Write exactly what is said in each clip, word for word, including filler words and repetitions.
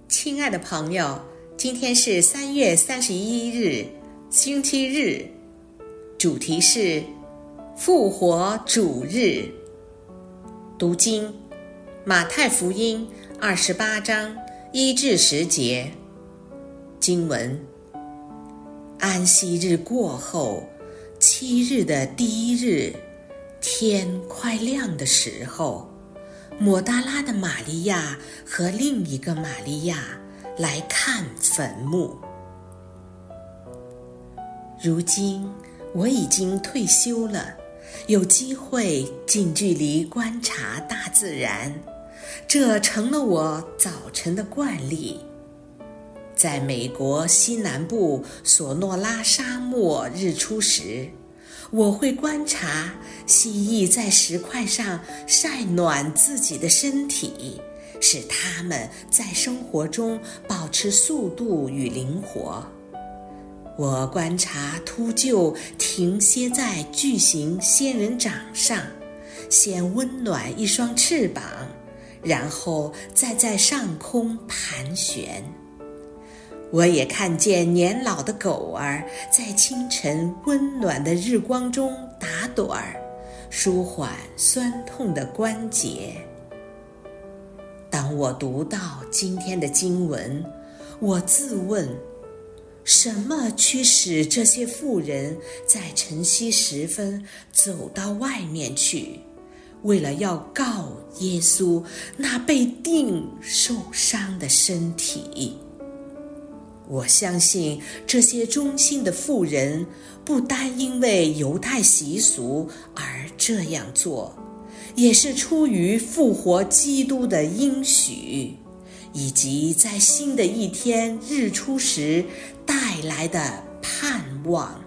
亲爱的朋友，今天是三月三十一日，星期日，主题是复活主日。读经马太福音二十八章一至十节。经文：安息日过后，七日的第一日，天快亮的时候，抹大拉的玛利亚和另一个玛利亚来看坟墓。如今我已经退休了，有机会近距离观察大自然，这成了我早晨的惯例。在美国西南部索诺拉沙漠日出时，我会观察蜥蜴在石块上晒暖自己的身体，使它们在生活中保持速度与灵活。我观察秃鹫停歇在巨型仙人掌上，先温暖一双翅膀，然后再在上空盘旋。我也看见年老的狗儿在清晨温暖的日光中打盹儿，舒缓酸痛的关节。当我读到今天的经文，我自问，什么驱使这些妇人在晨曦时分走到外面去，为了要告耶稣那被钉受伤的身体？我相信这些忠心的妇人不单因为犹太习俗而这样做，也是出于复活基督的应许，以及在新的一天日出时带来的盼望。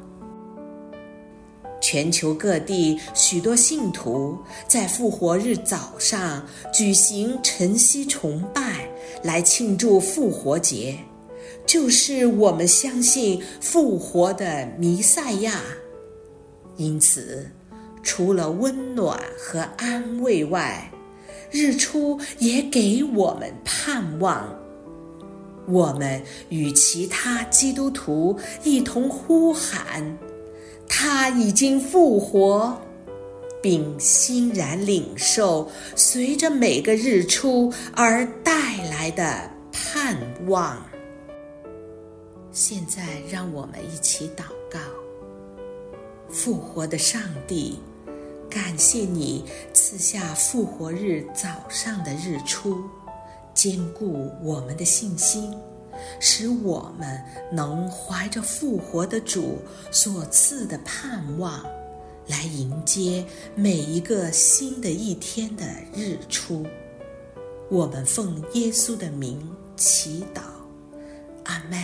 全球各地许多信徒在复活日早上举行晨曦崇拜，来庆祝复活节，就是我们相信复活的弥赛亚。因此，除了温暖和安慰外，日出也给我们盼望。我们与其他基督徒一同呼喊，他已经复活，并欣然领受随着每个日出而带来的盼望。现在让我们一起祷告。复活的上帝，感谢你赐下复活日早上的日出，坚固我们的信心，使我们能怀着复活的主所赐的盼望，来迎接每一个新的一天的日出。我们奉耶稣的名祈祷，阿们。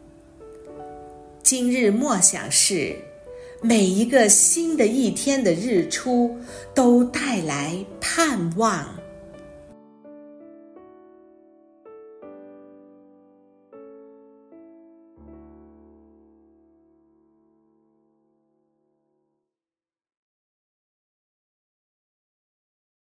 今日默想是，每一个新的一天的日出都带来盼望。